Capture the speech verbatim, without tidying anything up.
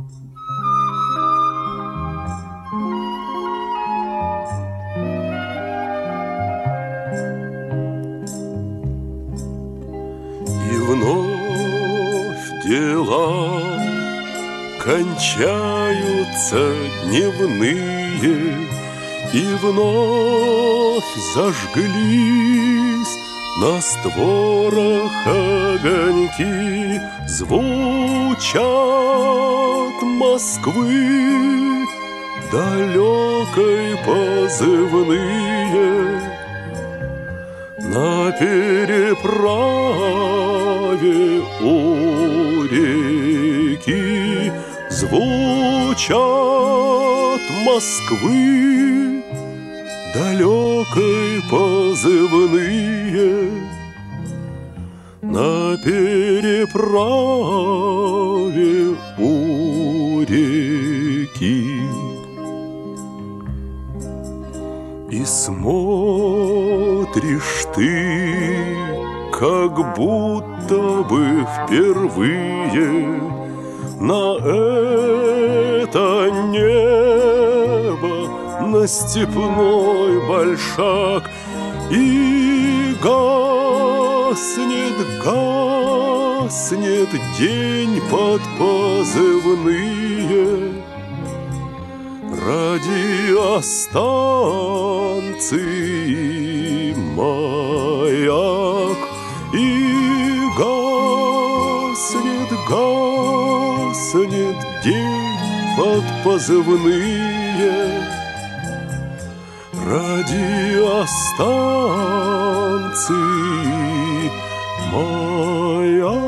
И вновь дела кончаются дневные, и вновь зажглись на створах огоньки, звучат Москвы далекой позывные. На переправе у реки звучат Москвы далекой позывные. На переправе у реки. И смотришь ты, как будто бы впервые, на это небо, на степной большак, и гаснет, гаснет день под позывные. Радиостанции маяк, и гаснет, гаснет день под позывные. Радиостанции маяк.